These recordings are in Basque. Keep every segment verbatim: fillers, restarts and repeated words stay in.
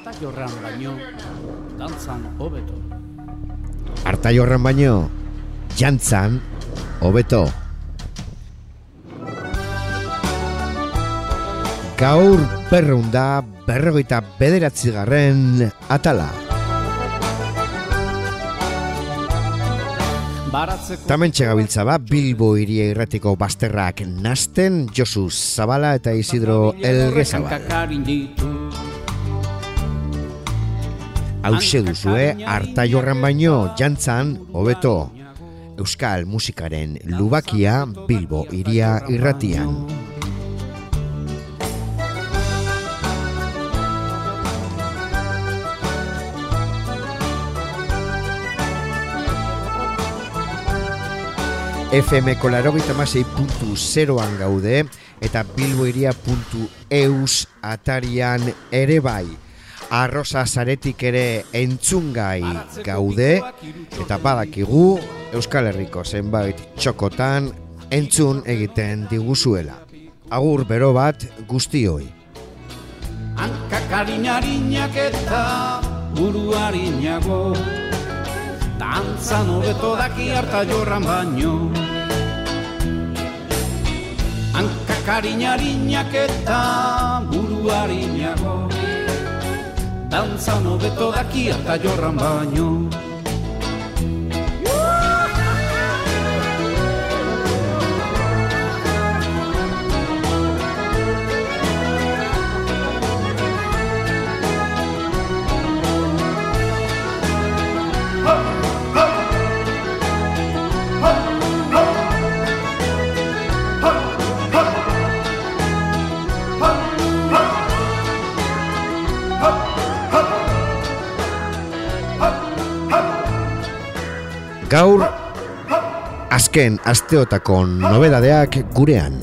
Artailorran baino, dantzan hobeto. Artailorran baino, jantzan hobeto. Gaur berreun da berrogeita bederatzigarren atala. Tamentxe gabiltza ba, Bilbo Hiria Irratiko bazterrak nasten, Josu Zabala eta Isidro Elgezabal. Hauxe duzue, Artailorran baino, jantzan hobeto. Euskal musikaren lubakia Bilbo Hiria Irratian. F M ko laurogeita hamasei puntu zeroan gaude eta bilbohiria puntu eus atarian ere bai. Arrosa zaretik ere entzungai gaude eta badakigu Euskal Herriko zenbait txokotan entzun egiten diguzuela. Agur bero bat guztioi. Hankakariñariñak eta buruariñago, dantzan hobeto daki Artailorran baino. Hankakariñariñak eta buruariñago, dantzan hobeto daki Artailorran baino. Gaur, azken asteotako nobedadeak gurean.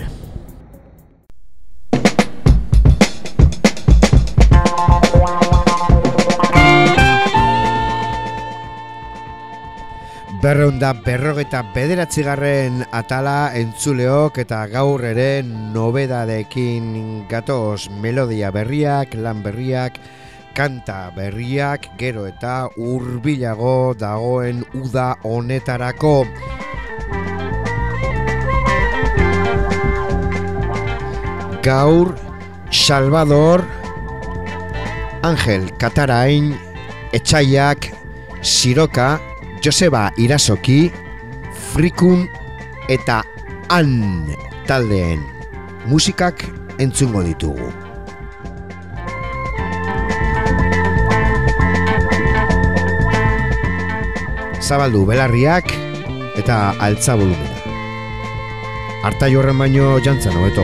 Berreun da berrogeita bederatzigarren atala entzuleok eta gaur ere nobedadeekin gatoz, melodia berriak, lan berriak, kanta berriak, gero eta hurbilago dagoen uda honetarako. Gaur, Salvador, Angel Katarain, Etxaiak, Siroka, Joseba Irasoki, Frikun eta Han taldeen musikak entzungo ditugu. Zabaldu belarriak eta altza volumena. Artailorran baino jantzan hobeto.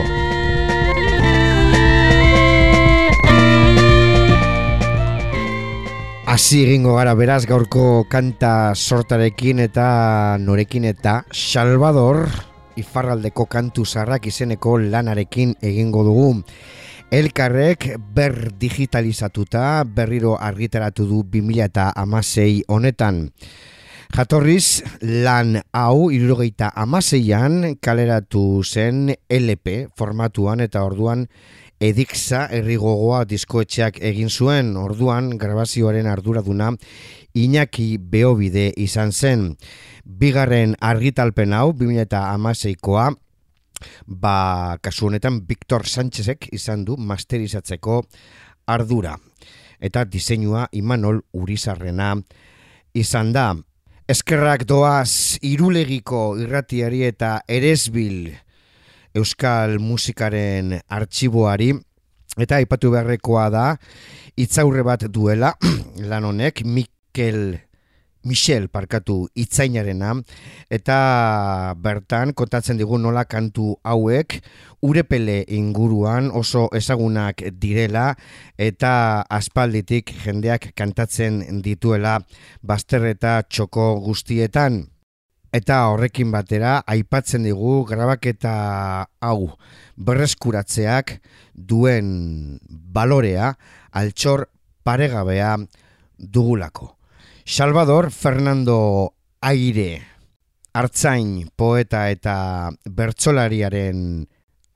Hasi egingo gara beraz gaurko kanta sortarekin eta norekin eta Salvador ifarraldeko kantu zaharrak izeneko lanarekin egingo dugu. Elkarrek ber digitalizatuta berriro argitaratu du bi mila hamasei honetan. Jatorriz, lan hau hirurogeita hamaseian kaleratu zen L P formatuan eta orduan Edixa herri gogoa diskoetxeak egin zuen, orduan grabazioaren arduraduna Iñaki Beobide izan zen. Bigarren argitalpen hau, bi mila hamaseikoa, ba, kasu honetan Victor Sánchezek izan du masterizatzeko ardura. Eta diseinua Imanol Urizarrena izan da. Eskerrak doaz Irulegiko irratiari eta Eresbil Euskal musikaren artxiboari, eta aipatu beharrekoa da hitzaurre bat duela lan honek Mikel Michel parkatu hitzainarena, eta bertan kontatzen digu nola kantu hauek Urepele inguruan oso ezagunak direla eta aspalditik jendeak kantatzen dituela bazter eta txoko guztietan. Eta horrekin batera aipatzen digu grabaketa hau berreskuratzeak duen balorea altxor paregabea dugulako. Salvador Fernando Aire, artzain, poeta eta bertsolariaren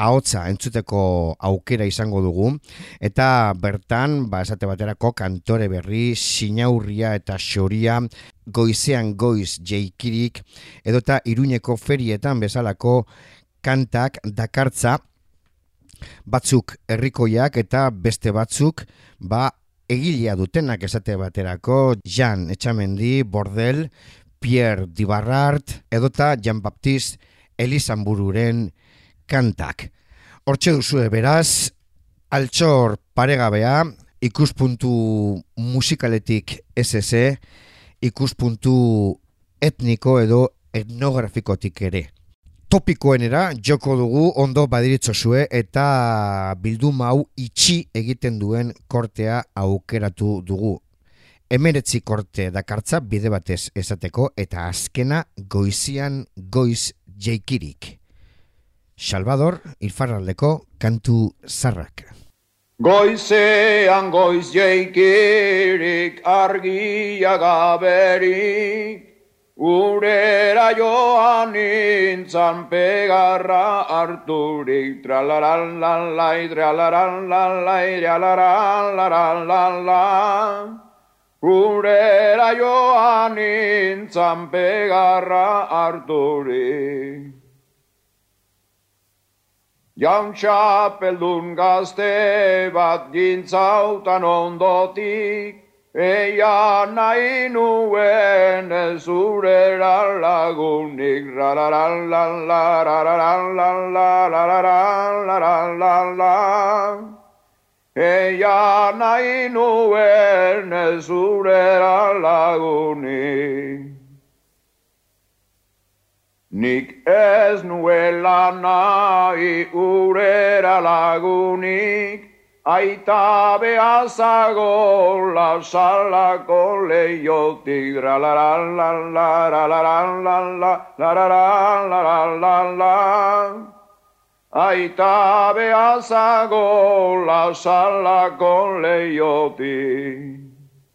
ahotsa entzuteko aukera izango dugu, eta bertan, ba, esate baterako kantore berri, sinaurria eta xoria, goizean goiz jeikirik, edota Iruñeko ferietan bezalako kantak dakartza, batzuk herrikoiak eta beste batzuk, ba, egilea dutenak esate baterako, Jan Etxamendi, Bordel, Pierre Dibarrart, edota Jean-Baptiste Elizanbururen kantak. Hortxe duzue beraz, altxor paregabea, ikuspuntu musikaletik ez eze, ikuspuntu etniko edo etnografikotik ere. Topikoenera joko dugu ondo badiritzozue eta bilduma hau itxi egiten duen kortea aukeratu dugu. Hemeretzi korte dakartza bide batez esateko eta azkena goizian goiz jeikirik. Salvador Ifarraldeko kantu zarrak. Goizean goiz jeikirik argia gaberik, urera joan nintzan pegarra harturik, tralaran lan lai, tralaran lan lai, tralaran lan lan lan. Urera joan nintzan pegarra harturik. Jaun txapeldun gazte bat gintzautan ondotik, eia nahi nuen ez urera lagunik, rararan lan la, rararan lan la, rararan lan lan lan. Eia nahi nuen ez urera lagunik. Nik ez nuela nahi urera lagunik, aita behazago salako leiotik, ralaran lan la, ralaran lan la, ralaran lan lan lan. Aita behazago salako leiotik.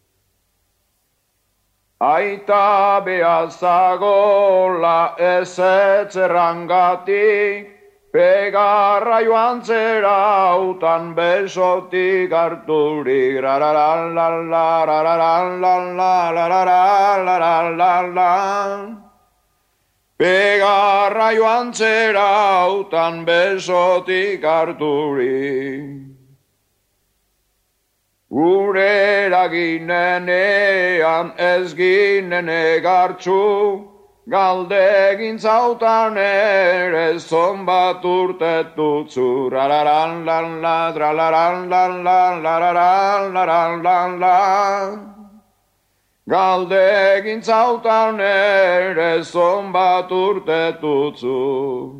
Aita behazago la ezetzerrangatik, pegarra joan zerautan besotik harturik, rararan lan la, rararan lan la, rararan lan lan lan. Pegarra joan zerautan besotik harturik. Urera ginenean ez ginen egartxu, galdegin zautan ere zonbat urtetutzu, rararan lan la, tralaran lan lan, lararan laran lan lan. Galdegin zautan ere zonbat urtetutzu.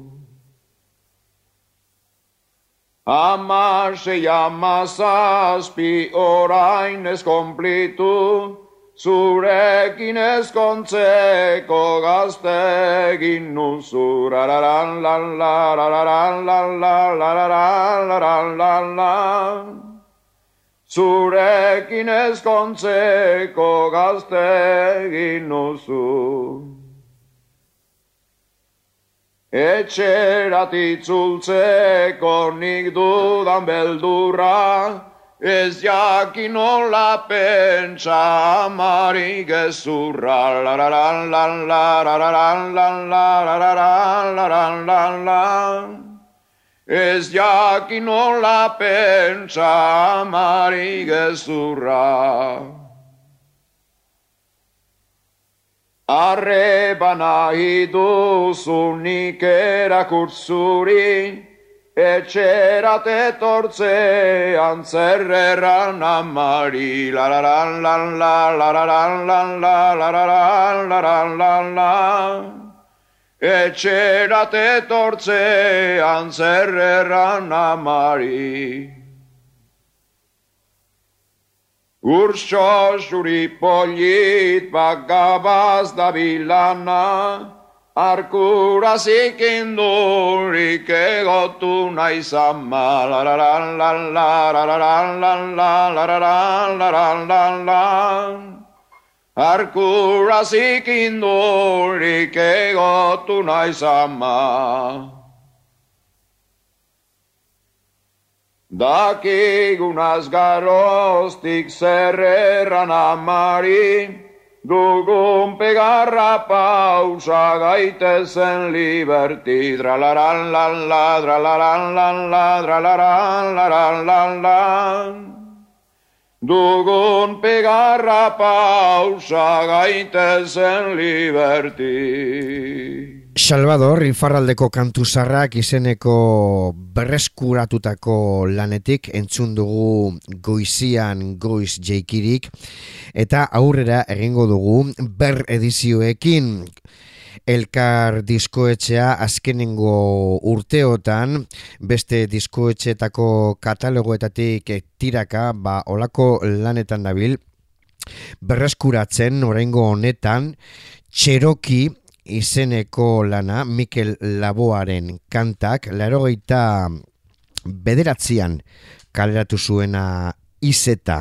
Hamasei hamazazpi orain ez konplitu, zurekin ezkontzeko gaztegin nuzu, rararan lan la, rararan lan la, rararan lan lan lan. Zurekin ezkontzeko gaztegin nuzu. Etxerat itzultzeko nik dudan beldurra, ez jakin nola pentsa amarik gezurra, lararan lan la, rararan lan la, rararan lan lan lan. Ez jakin nola pentsa amarik gezurra. Arreba nahi duzu nik erakurtzuri, etxerat etortzean zerreran amari, lararan lan la, lararan lan la, lararan lan lan lan. Etxerat etortzean zerreran amari. Urtso zuri polit bagabaz da bilana, arkurazik indurik egotu naizama, lararan lan la, lararan lan la, lararan lan lan lan. Arkurazik indurik egotu naizama. Dakigunaz garoztik zerreran amari, dugun pegarra pausa gaitezen liberti, dralaran lan la, dralaran lan la, dralaran laran lan lan. Dugun pegarra pausa gaitezen liberti. Salvador Ifarraldeko kantuzarrak izeneko berreskuratutako lanetik entzun dugu goizian goiz jeikirik eta aurrera egingo dugu ber edizioekin. Elkar diskoetxea azkenengo urteotan beste diskoetxeetako katalogoetatik tiraka ba olako lanetan dabil berreskuratzen oraingo honetan Cherokee izeneko lana Mikel Laboaren kantak laurogeita bederatzian kaleratu zuena izeta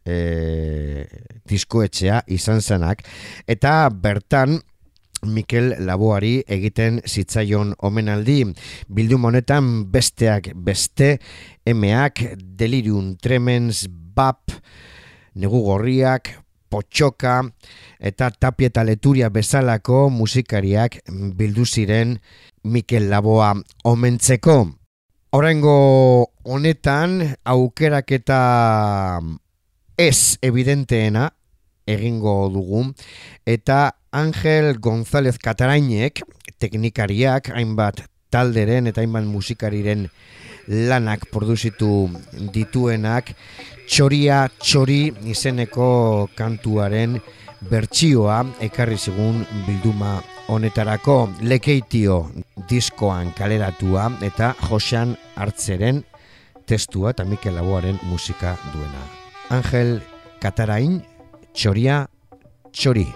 e, diskoetxea izan zenak eta bertan Mikel Laboari egiten zitzaion omenaldi. Bildum honetan besteak beste emeak, Delirium Tremens, Bap, Negu Gorriak, Potxoka eta Tapia eta Leturia bezalako musikariak bildu ziren Mikel Laboa omentzeko. Oraingo honetan aukeraketa ez evidenteena egingo dugu eta Angel González Catarainek teknikariak hainbat talderen eta hainbat musikariren lanak produzitu dituenak Txoria Txori izeneko kantuaren bertsioa ekarri zigun bilduma honetarako Lekeitio diskoan kaleratua eta Josean Hartzeren testua eta Mikel Laboaren musika duena. Angel Catarain, Txoria Txori.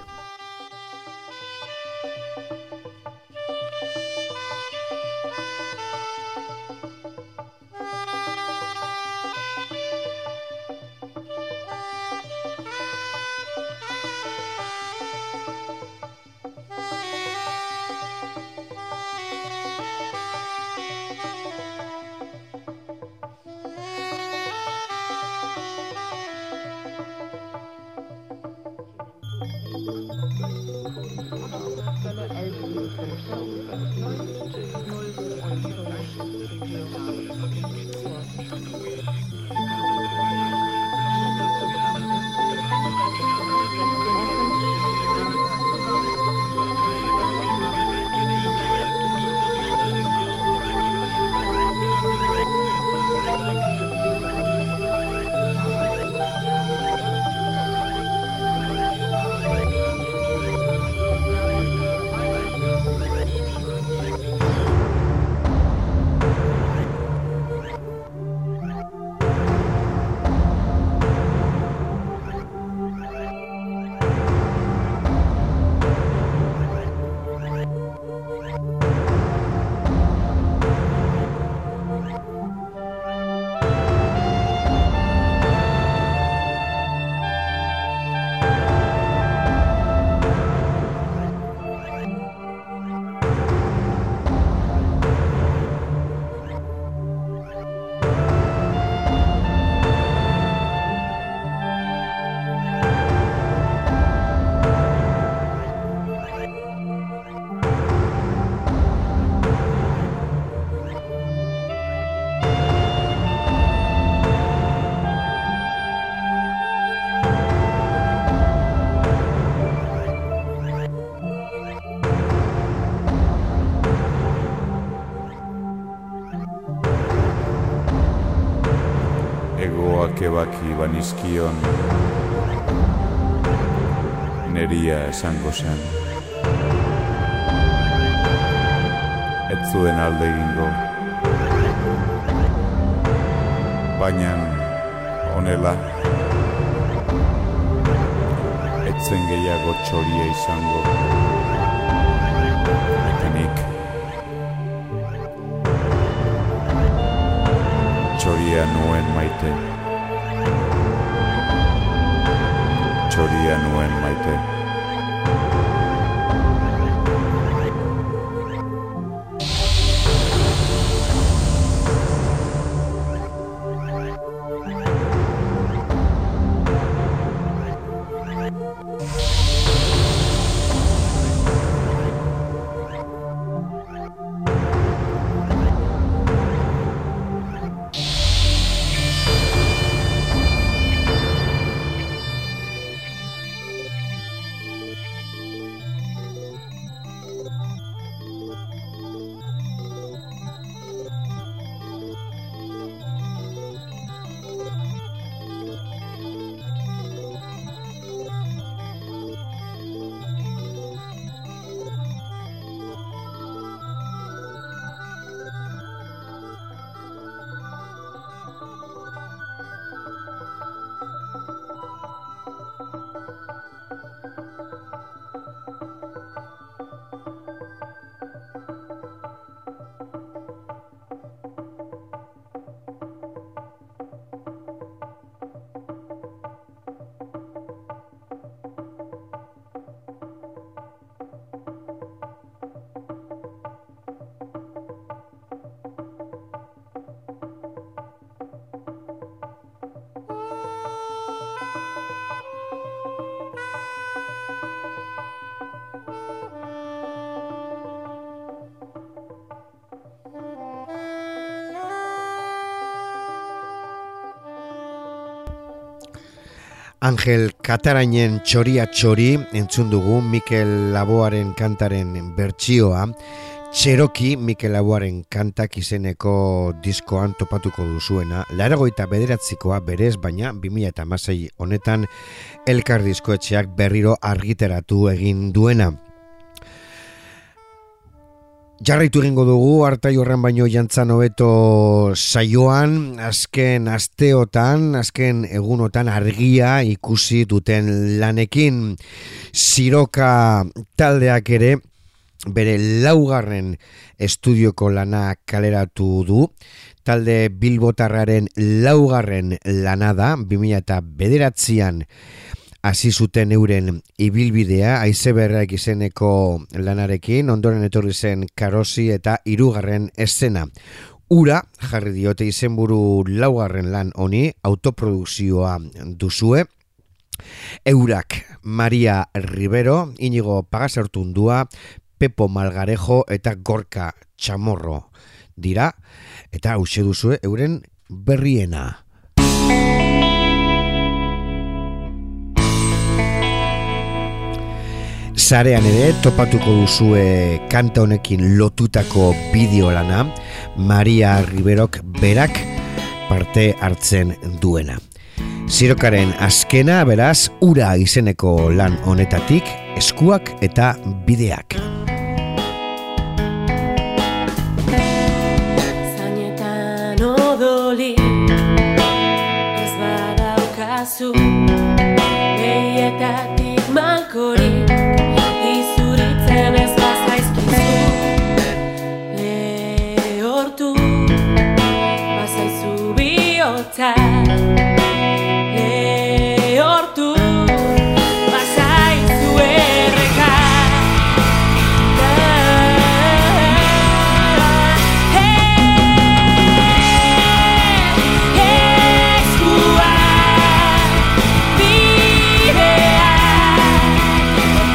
Ebaki banizkion neria esango zen ez zuen alde egingo baina honela ez zen gehiago txoria izango eta nik txoria nuen maite Txoria nuen maite. Angel Katarainen Txoria txori entzun dugu Mikel Laboaren kantaren bertsioa. Txeroki Mikel Laboaren kantak izeneko diskoan topatuko duzuena. Laurogeita bederatzikoa berez, baina bi mila hamasei honetan Elkar diskoetxeak berriro argitaratu egin duena. Jarraitu egingo dugu Artai Horran baino jantzan hobeto saioan, azken asteotan, azken egunotan argia ikusi duten lanekin. Siroka taldeak ere bere laugarren estudioko lana kaleratu du. Talde bilbotarraren laugarren lana da, bi mila bederatzian hasi zuten euren ibilbidea, Haizeberrak izeneko lanarekin, ondoren etorri zen Karosi eta hirugarren eszena. Ura jarri diote izenburu laugarren lan honi, autoprodukzioa duzue. Eurak Maria Rivero, Inigo Pagasartundua, Pepo Malgarejo eta Gorka Chamorro dira, eta hauxe duzue euren berriena. Sarean ere topatuko duzue kanta honekin lotutako bideolana, Maria Riverok berak parte hartzen duena. Sirokaren azkena, beraz, Ura izeneko lan honetatik, eskuak eta bideak. Zainetan odoli ez badaukazu, behietatik malkori izuritzen ez bazaizkizu, lehortu bazaizu bihotza. Bidea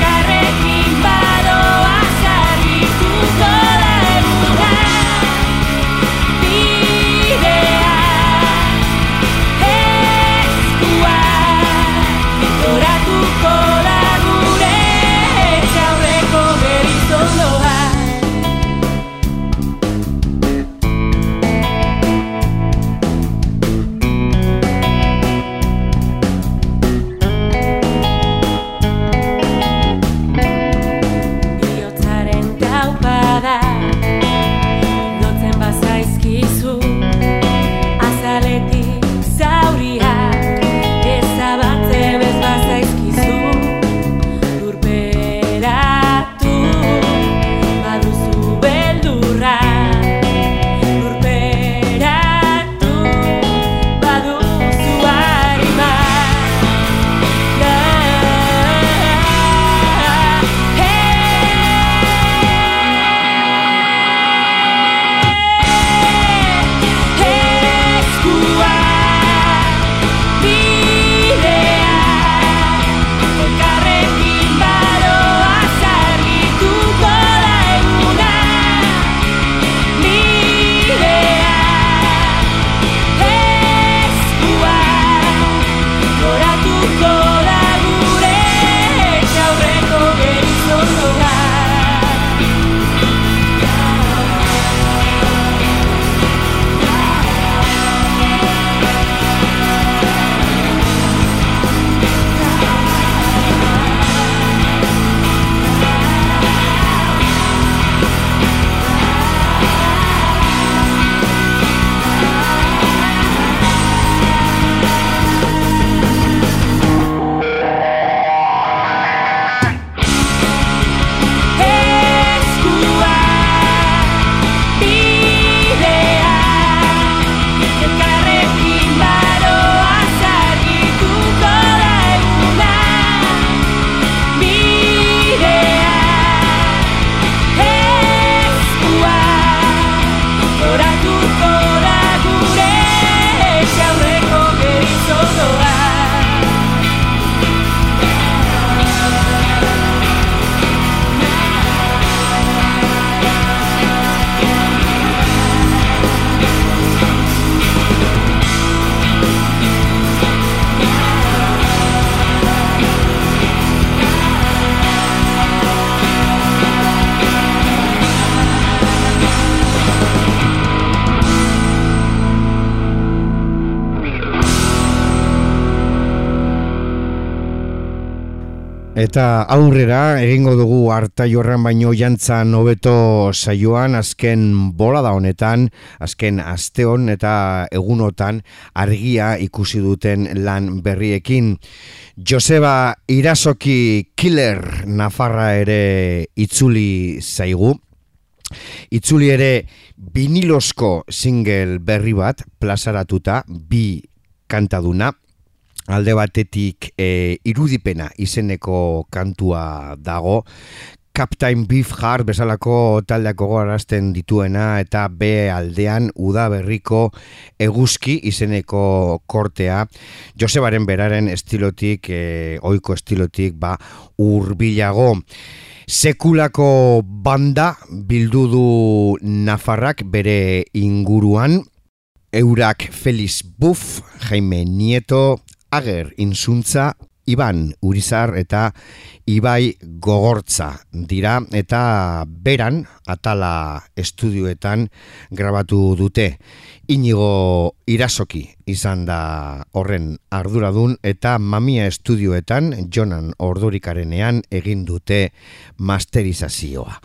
Eta aurrera egingo dugu Artaio baino jantzan hobeto saioan, azken bolada honetan, azken asteon eta egunotan argia ikusi duten lan berriekin. Joseba Irasoki Killer Nafarra ere itzuli zaigu. Itzuli ere vinilosko single berri bat plazaratuta, bi kantaduna. Alde batetik e, irudipena izeneko kantua dago, Captain Beefheart bezalako taldeak gogorarazten dituena, eta B aldean udaberriko eguzki izeneko kortea, Josebaren beraren estilotik, e, ohiko estilotik, ba, hurbilago. Sekulako banda bildu du Nafarrak bere inguruan, eurak Feliz Buff, Jaime Nieto, Ager Insuntza, Iban Urizar eta Ibai Gogortza dira, eta beran Atala estudioetan grabatu dute. Inigo Irasoki izan da horren arduradun, eta Mamia estudioetan Jonan Ordurikarenean egin dute masterizazioa.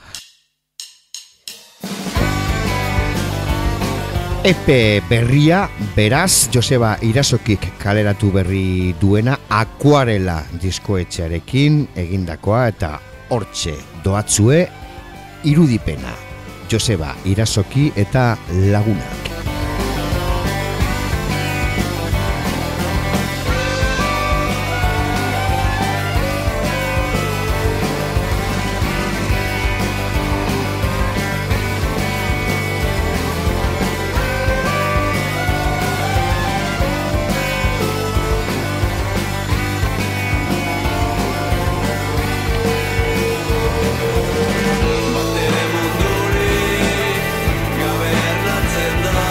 E P berria, beraz, Joseba Irasokik kaleratu berri duena Akuarela diskoetxearekin egindakoa, eta hortxe doatzue irudipena. Joseba Irasoki eta Lagunak. Gabe erratzen da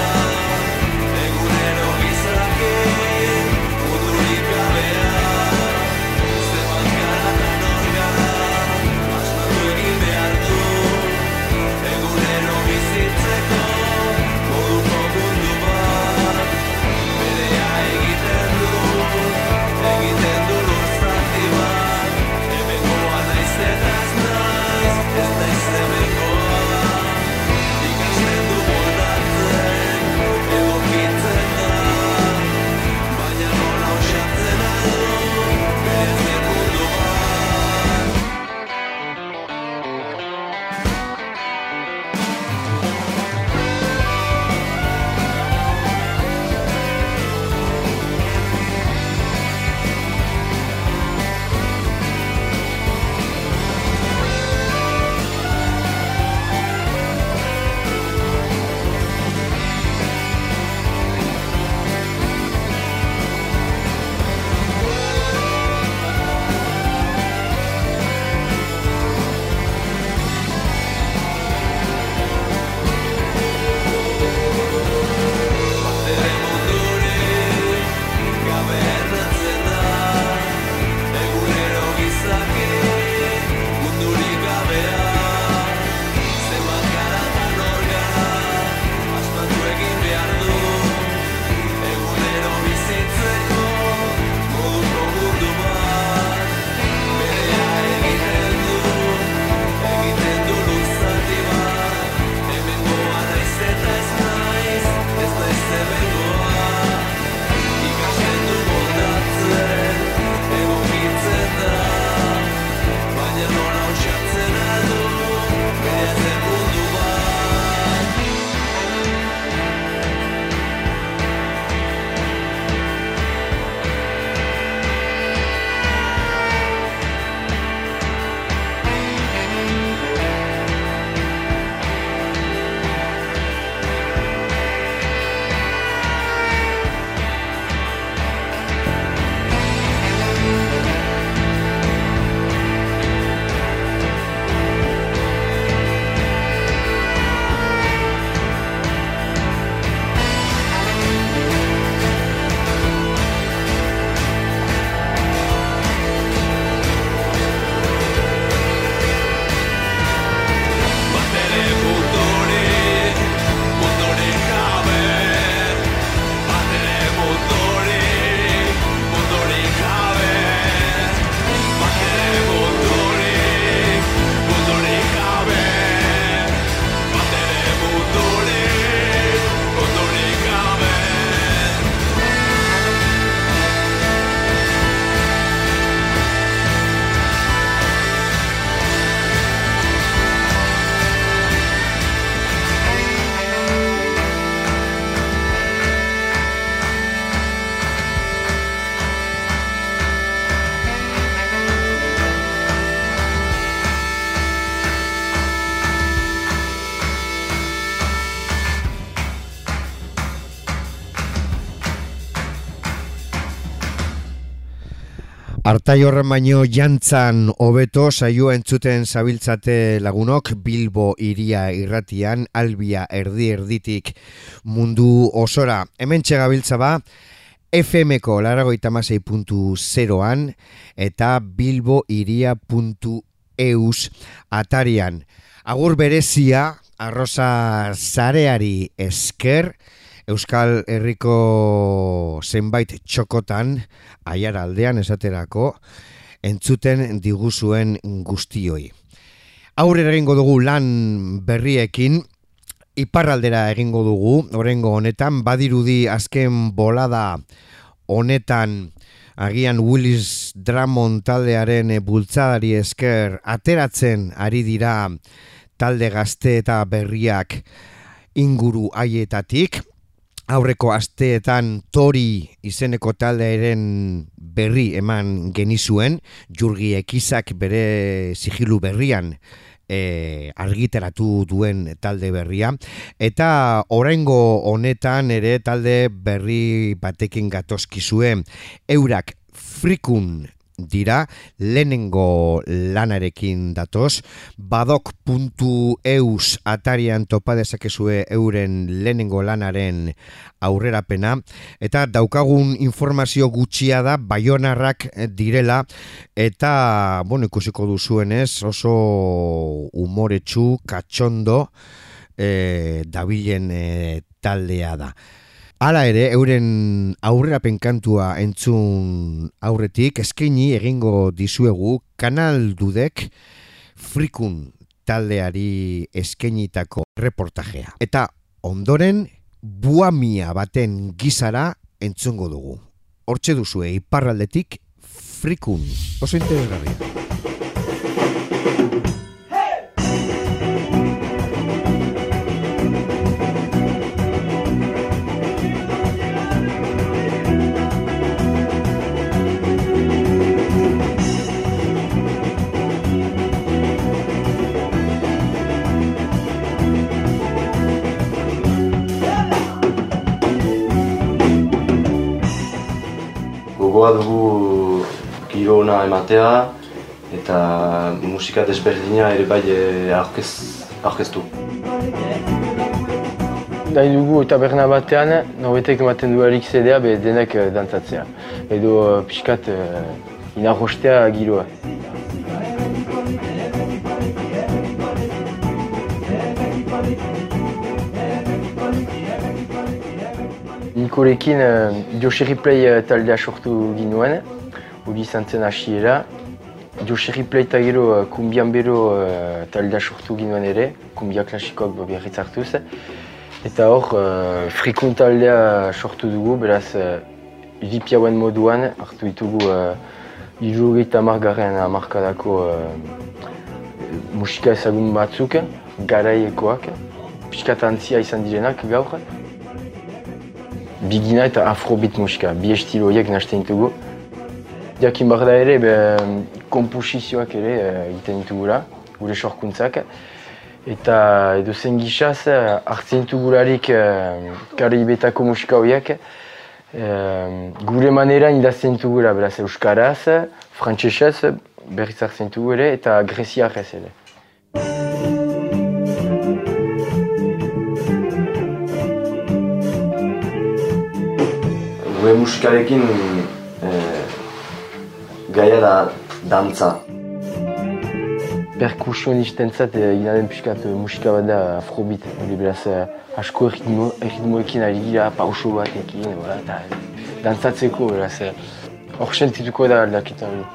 Artai horren baino jantzan hobeto saioa entzuten zabiltzate lagunok Bilbo iria irratian albia erdi erditik mundu osora. Hementxe gabiltza ba F M-ko laurogeita hamasei puntu zeroan eta bilbo iria puntu eus atarian. Agur berezia arroza zareari esker Euskal Herriko zenbait txokotan, aiara aldean esaterako, entzuten diguzuen guztioi. Aurrera egingo dugu lan berriekin, iparraldera egingo dugu, oraingo honetan, badirudi azken bolada honetan, agian Willis Drummond taldearen bultzadari esker ateratzen ari dira talde gazte eta berriak inguru haietatik. Aurreko asteetan Tori izeneko taldearen berri eman genizuen, Jurgi Ekizak bere sigilu berrian e, argitaratu duen talde berria, eta oraingo honetan ere talde berri batekin gatozkizue, eurak Frikun dira, lehenengo lanarekin datoz, badok puntu eus atarian topa dezakezue euren lehenengo lanaren aurrerapena, eta daukagun informazio gutxia da baionarrak direla, eta bueno, ikusiko duzuenez oso umoretsu, katxondo e, dabilen e, taldea da. Hala ere, euren aurrerapen kantua entzun aurretik, eskaini egingo dizuegu Kanal Dudek Frikun taldeari eskainitako reportajea. Eta ondoren, buamia baten gizara entzungo dugu. Hortxe duzue, iparraldetik Frikun. Oso interesgarria. Gogoa dugu giro ona ematea eta musika desberdina ere bai aurkez, aurkeztu. Nahi dugu eta berna batean, norbetek ematen duelik zedea be denek dantzatzea. Edo pixkat inarrostea giroa. Nikolekin Joshi Replay taldea sortu ginuen, hori izan zen hasiera. Joshi Replay eta gero Kumbian Bero taldea sortu ginuen ere, kumbia klasikoak berriz hartuz. Eta hor, Frikun taldea sortu dugu, beraz hippie-hauen moduan hartu ditugu hirurogeita hamargarren hamarkadako musika ezagun batzuk, garaiekoak, pixkat antzia izan direnak gaur. Bigina eta afrobeat musika, bi estilo horiek nahasten ditugu. Jakin behar da ere, be, komposizioak ere egiten ditugula, gure sorkuntzak. Eta edo zen gixaz, hartzen ditugularik Karibetako musika horiek, gure maneran idazten ditugula, beraz euskaraz, frantsesez, berriz hartzen ditugu ere, eta greziarrez ere. Gure musikarekin eh, gaia da dantza. Perkusionistentzat egina den pixkat musika bat da afrobeat. Beraz asko erritmo, erritmoekin ari gira, pauso batekin, eta dantzatzeko, beraz hor sentituko da aldaketa hori.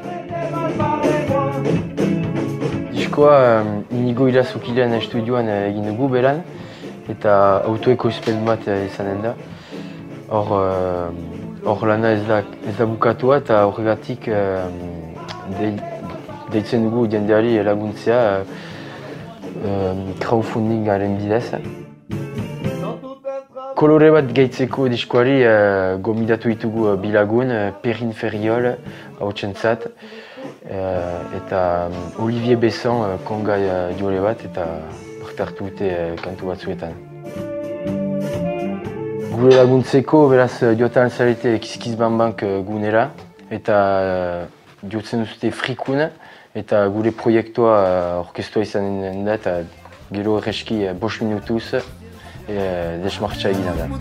Diskoa Inigo Irazukilean estudioan egin dugu beran, eta autoekoizpen bat izanen da. Hor, hor lana ez da, ez da bukatua eta horregatik de, deitzen dugu jendeari laguntzea crowdfundingaren bidez. Kolore bat gehitzeko diskoari gomidatu ditugu bilagun, Perrin Ferriol hautsentzat, eta Olivier Besson konga jole bat eta parte hartu dute kantu batzuetan. Gure laguntzeko, beraz, joatan zarete Kiskiz Banbank gunera, eta jotzen dute frikun, eta gure proiektua orkestua izanen da, eta gero erreski bost minutuz e, desmartxa egina da.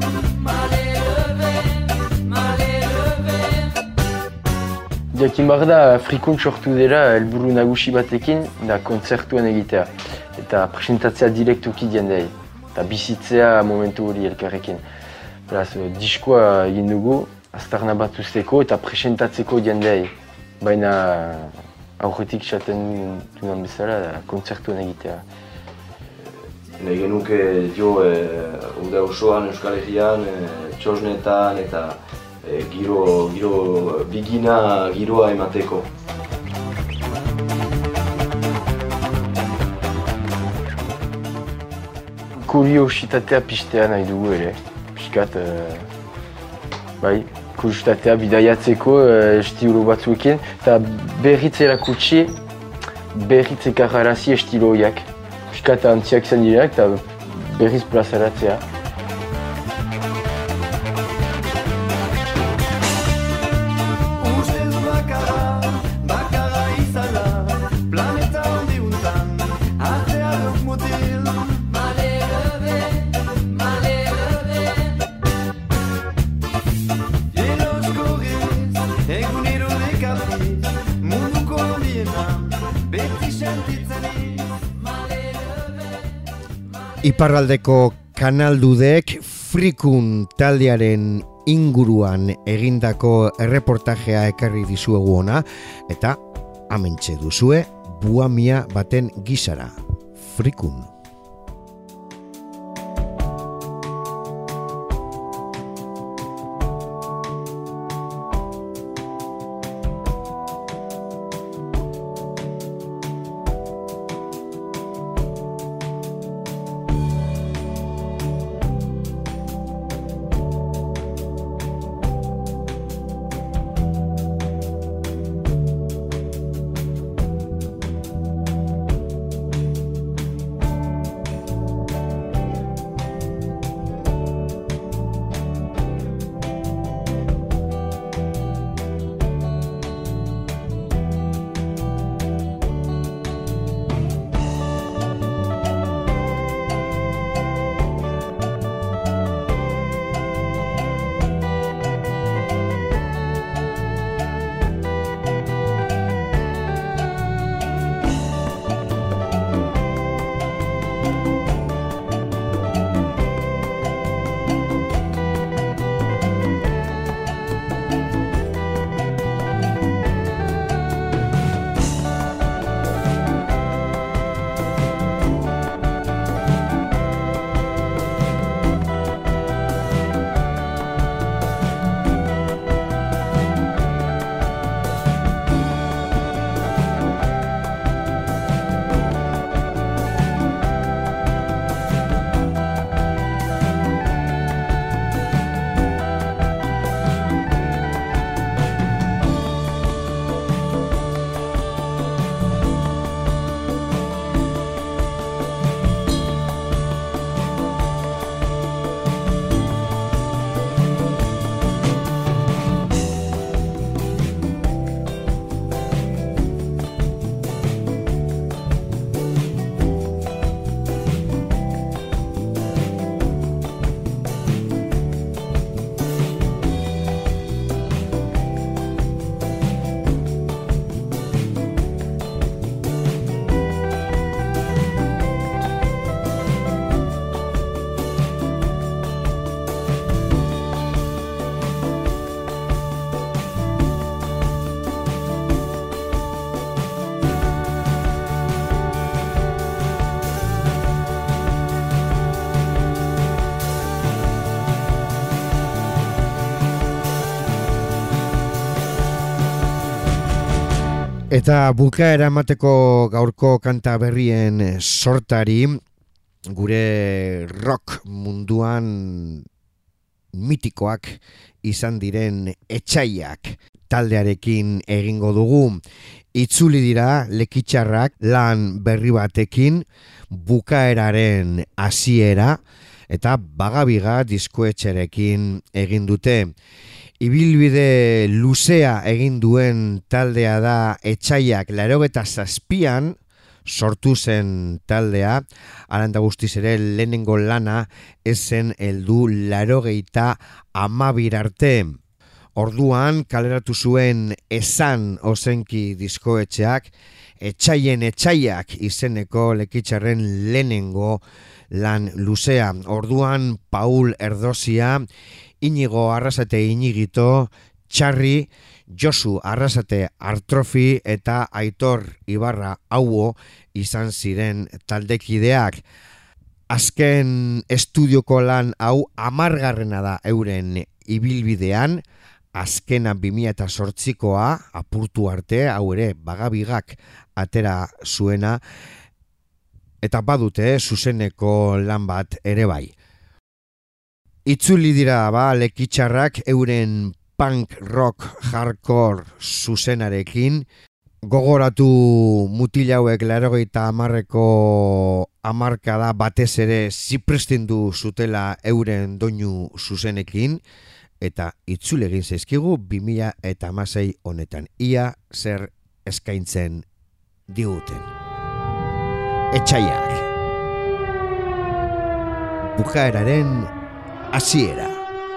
Jakin behar da, frikun sortu dela helburu nagusi batekin da kontzertuan egitea. Eta presentatzea direktuki jendei. Eta bizitzea momentu hori elkarrekin. Beraz, diskoa egin dugu, aztarna bat usteko eta presentatzeko jendei. Baina aurretik esaten dunan bezala da kontzertuan egitea. Nahi genuke jo e, uda osoan, Euskal Herrian, e, txosnetan eta e, giro, giro bigina giroa emateko. Kuriositatea pistea nahi dugu ere. Piskat, e, bai, kuriositatea bidaiatzeko e, estilo batzuekin eta berritz erakutsi, berritz ekarrarazi estilo horiak. Piskat antziak izan direnak eta berriz plazaratzea. Iparraldeko kanaldudek frikun taldearen inguruan egindako erreportajea ekarri dizuegu ona, eta hementxe duzue buamia baten gisara, frikun. Eta bukaera emateko gaurko kanta berrien sortari, gure rock munduan mitikoak izan diren Etsaiak taldearekin egingo dugu. Itzuli dira Lekitxarrak lan berri batekin, bukaeraren hasiera eta Bagabiga diskoetxerekin egin dute. Ibilbide luzea egin duen taldea da Etsaiak. Laurogeta zazpian sortu zen taldea, aranda guztiz ere lehenengo lana ezen heldu laurogeita hamabir arte. Orduan kaleratu zuen Esan ozenki diskoetxeak, Etsaien Etsaiak izeneko lekitxarren lehenengo lan luzea. Orduan Paul Erdozia, Inigo Arrasate Inigito, Txarri, Josu Arrasate Artrofi eta Aitor Ibarra Hauo izan ziren taldekideak. Azken estudioko lan hau hamargarrena da euren ibilbidean, azkena bi mila zortzikoa apurtu arte, hau ere bagabigak atera zuena, eta badute zuzeneko lan bat ere bai. Itzuli dira ba lekitxarrak euren punk rock hardcore zuzenarekin, gogoratu mutil hauek laurogeita hamarreko hamarkada batez ere zipristindu zutela euren doinu zuzenekin, eta itzule egin zaizkigu bi mila hamasei honetan. Ia zer eskaintzen diguten. Etsaiak. Bukaeraren hasiera.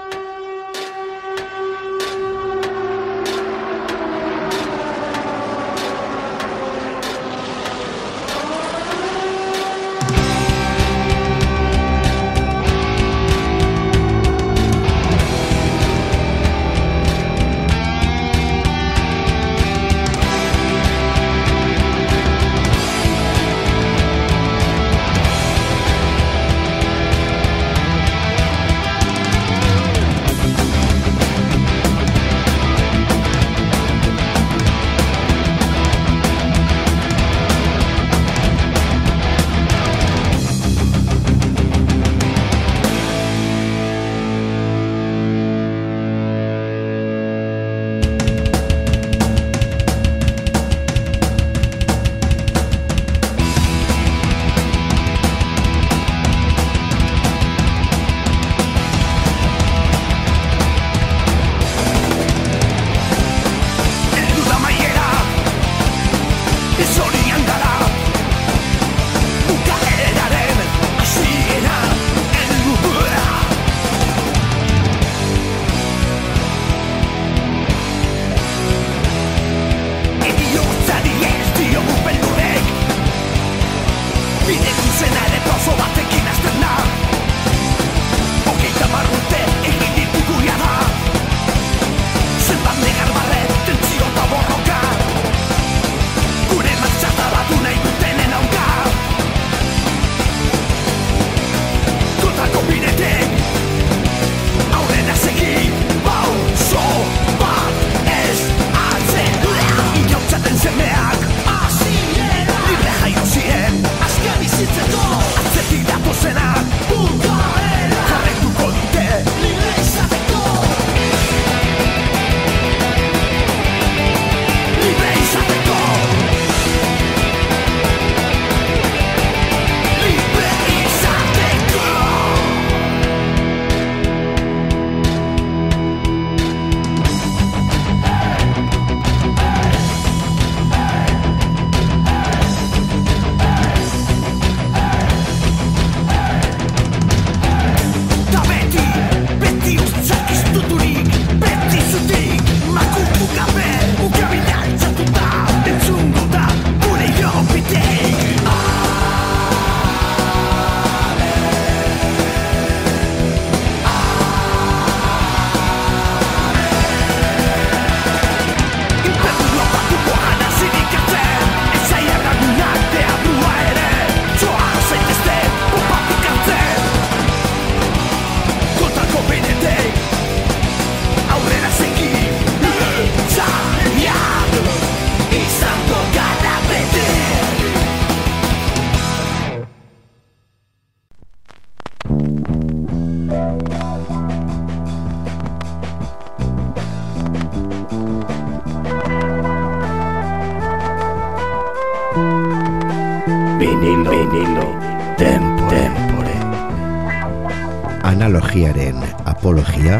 Vinilo, vinilo, tempore. Analogiaren apologia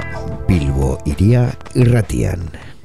Bilbo iria irratian.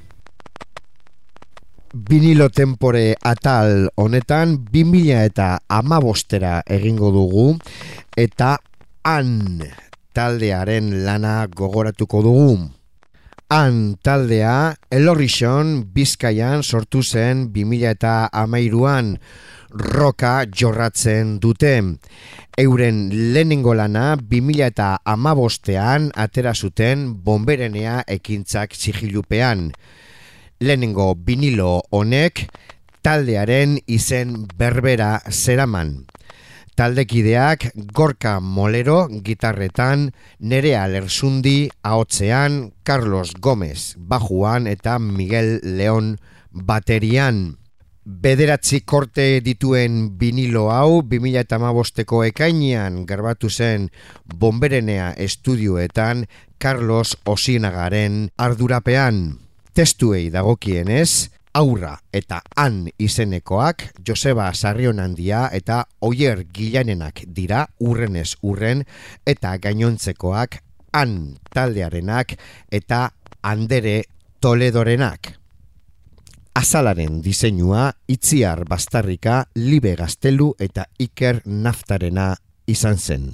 Vinilo Tempore atal honetan bi mila eta hamabostera egingo dugu eta han taldearen lana gogoratuko dugu. Han taldea Elorrixon Bizkaian sortu zen bi mila eta hamairuan roka jorratzen dute. Euren lehenengo lana bi mila eta hamabostean atera zuten Bonberenea ekintzak sigilupean. Lehenengo vinilo honek taldearen izen berbera zeraman. Taldekideak Gorka Molero gitarretan, Nerea Lersundi ahotsean, Carlos Gómez bajuan eta Miguel León baterian. Bederatzi korte dituen vinilo hau bi mila eta hamabosteko ekainean garbatu zen Bonberenea estudioetan Carlos Osinagaren ardurapean. Testuei dagokienez, Aurra eta Han izenekoak Joseba Sarrionandia eta Oier Gilanenak dira urrenez urren eta gainontzekoak Han taldearenak eta Andere Toledorenak. Azalaren diseinua Itziar Bastarrika, Libe Gaztelu eta Iker Naftarena izan zen.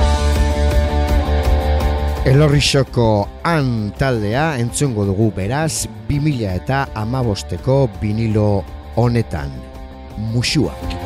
Elorrixoko Han taldea entzungo dugu beraz bi mila eta hamabosteko vinilo honetan. Musuak.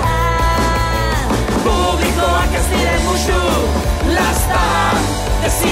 Lastan,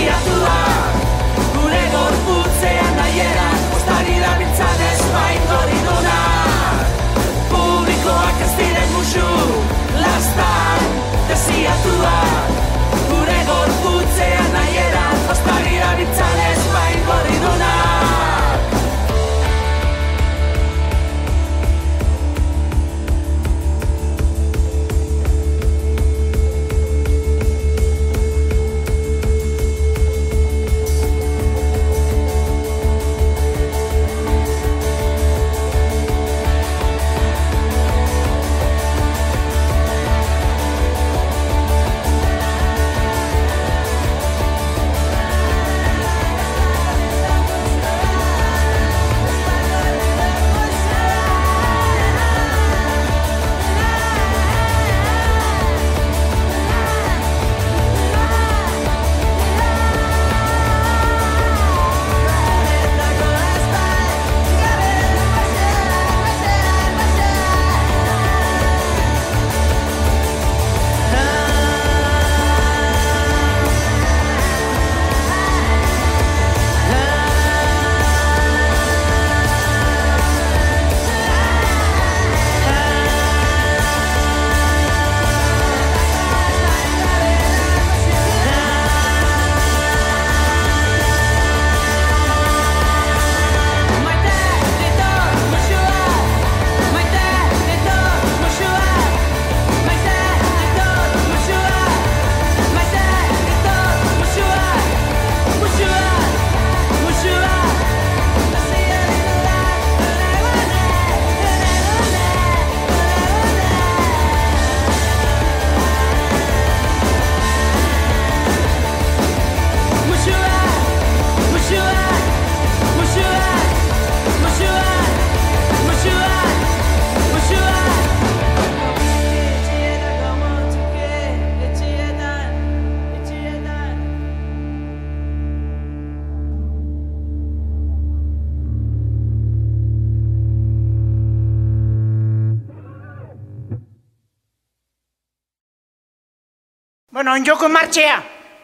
non joko martxea!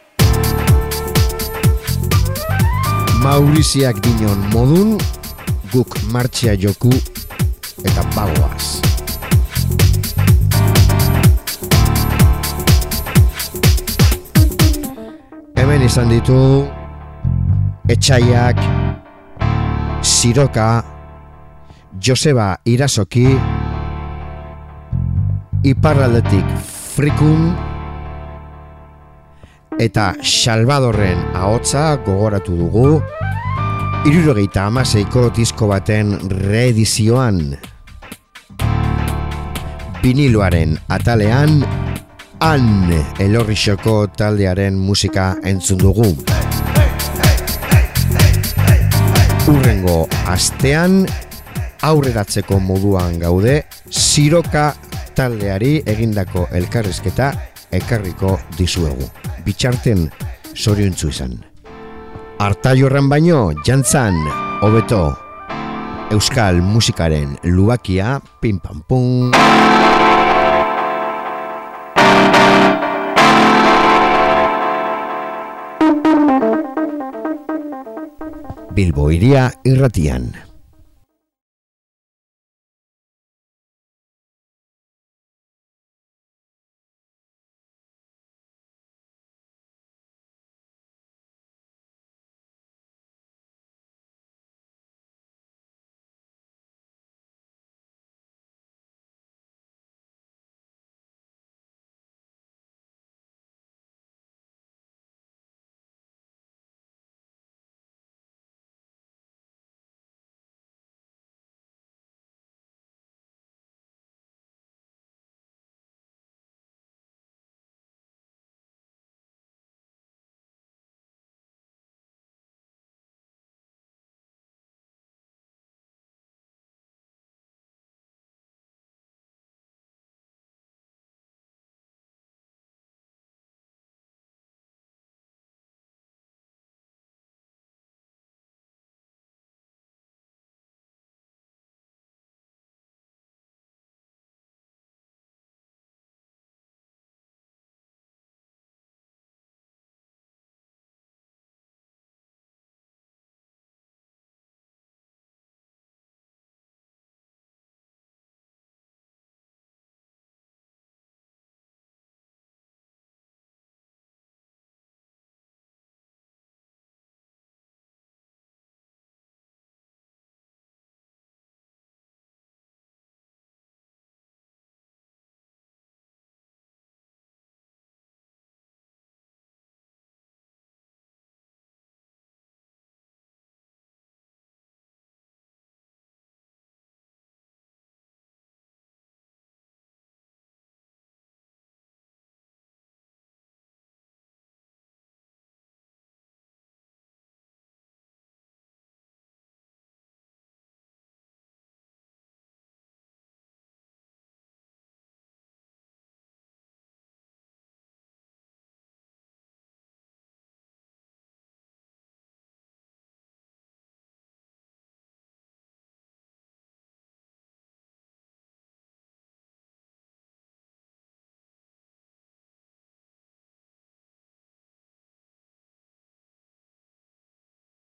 Mauriziak dinon modun, guk martxea joku eta bagoaz. Hemen izan ditu Etxaiak, Siroka, Joseba Irasoki, iparraldetik Frikun eta Salvadorren ahotsa gogoratu dugu hirurogeita hamaseiko disko baten reedizioan. Biniloaren atalean Han Elorrixoko taldearen musika entzun dugu. Urrengo astean aurreratzeko moduan gaude, Siroka taldeari egindako elkarrizketa ekarriko dizuegu. Bitxarten zoriontsu izan. Artaiorran baino, jantzan, hobeto, euskal musikaren lubakia, pim pam pum. Bilbo Hiria irratian.